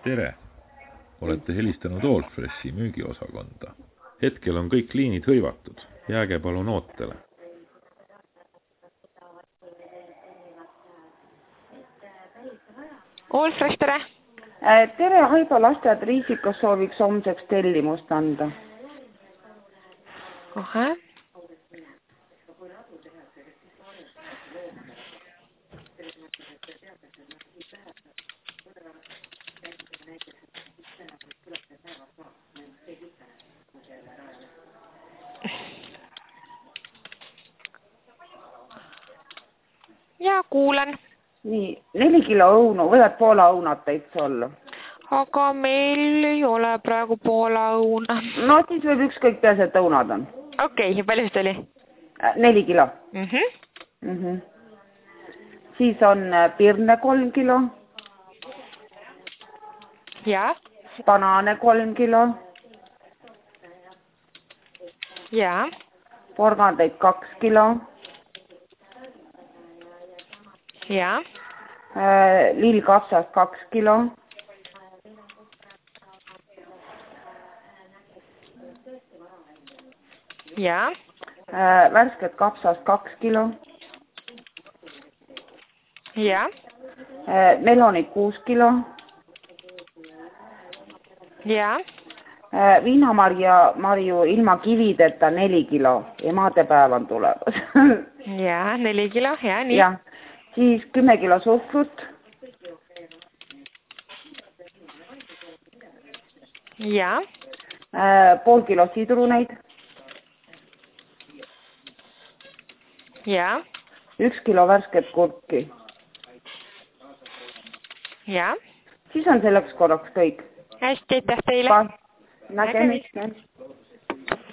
Tere! Olete helistanud Allfreshi müügiosakonda. Hetkel on kõik liinid hõivatud. Jääge palun ootele. Allfresh, tere! Tere, Haiba lasteaed Riisikas sooviks homseks tellimust anda. Kohe. Ja kuulen. Nii, 4 kilo õunu, võivad Poola õunad täitsa olla. Aga meil ei ole praegu Poola õuna. No siis võib ükskõik peas, et õunad on. Okei, palju see oli? 4 kilo. Siis on pirne 3 kilo. Ja. Banaane 3 kilo. Ja. Porgandeid 2 kilo. Ja. Lillkapsast 2 kilo. Ja. Värsket kapsast 2 kilo. Ja. Melonid 6 kilo. Ja. Viinamarju ilma kivideta 4 kilo. Emadepäev on tulemas. Ja, 4 kilo, ja nii. Ja. Siis 10 kilo suhkrut. Ja. Pool kilo sidruneid. Ja. 1 kilo värsket kurki. Ja. Siis on selleks korraks kõik. Hästi, aitäh teile. Nägemist.